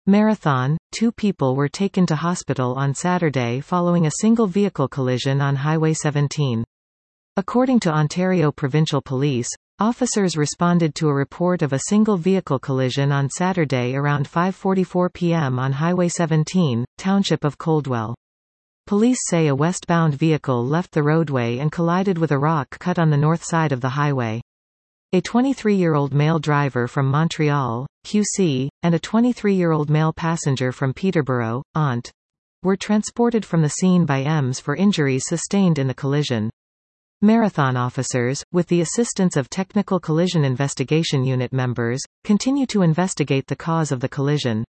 Marathon, 2 people were taken to hospital on Saturday following a single vehicle collision on Highway 17. According to Ontario Provincial Police, officers responded to a report of a single vehicle collision on Saturday around 5:44 p.m. on Highway 17, township of Coldwell. Police say a westbound vehicle left the roadway and collided with a rock cut on the north side of the highway. A 23-year-old male driver from Montreal, QC, and a 23-year-old male passenger from Peterborough, Ont, were transported from the scene by EMS for injuries sustained in the collision. Marathon officers, with the assistance of Technical Collision Investigation Unit members, continue to investigate the cause of the collision.